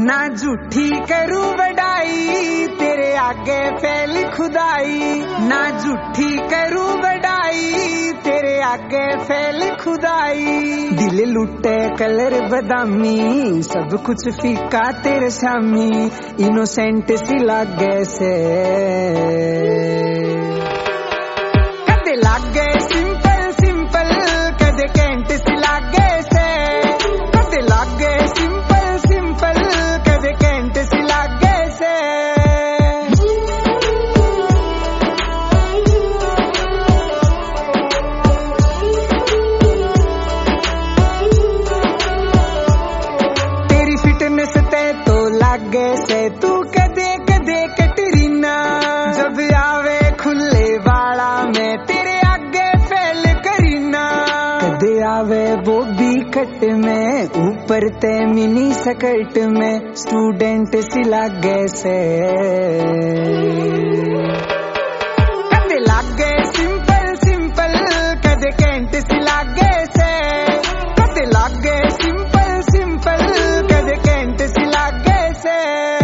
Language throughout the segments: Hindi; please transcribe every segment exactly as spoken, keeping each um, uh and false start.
ना झूठी करूं बड़ाई तेरे आगे फैल खुदाई, ना झूठी करूं बड़ाई तेरे आगे फैल खुदाई। दिल लुटे कलर बदामी सब कुछ फीका तेरे सामी, इनोसेंट सी लागे से कदे लागे सिंपल सिंपल, कदे कैंट सी लागे से, कदे लागे सिंपल सिंपल, कदे कैंट सी लागे से। तेरी फिटनेस ते तो लागे से तू कदे कदे कटरीना, जब आवे खुले वाला में तेरे आगे फैल करीना। कदे आवे वो भी कट में ऊपर ते मिनी सकर्ट में, स्टूडेंट सी लागे से कदे लागे सिंपल सिंपल, कदे कैंट सी लागे से, कदे लागे सिंपल सिंपल, कदे कैंट सी लागे से।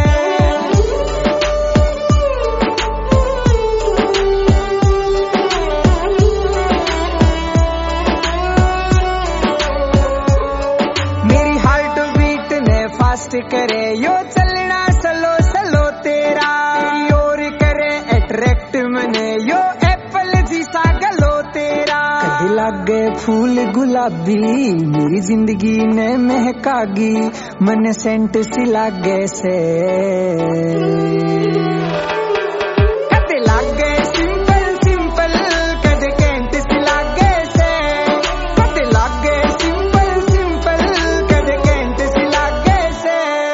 फास्ट करे यो चलना स्लो स्लो तेरा, और करे अट्रैक्ट मने यो एप्पल जैसा गलो तेरा। कदे लागे फूल गुलाबी मेरी जिंदगी ने महकागी, मन सेंट सी लागे से कदे लागे सिंपल सिंपल, कदे कैंट सी लागे से, कदे लागे सिंपल सिंपल, कदे कैंट सी लागे से।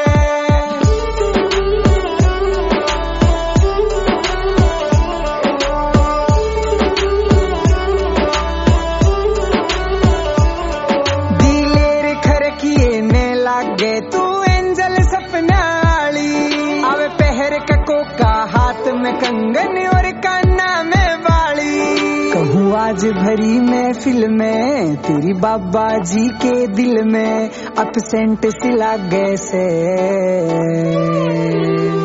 दिलेर खरकिए ने लागे तू एंजल सपना वाली, आवे पहर कको का हाथ में कंगन और काना में बाली। कहूँ आज भरी महफिल में तेरी बाबा जी के दिल में, अपसेंट सी लागे से।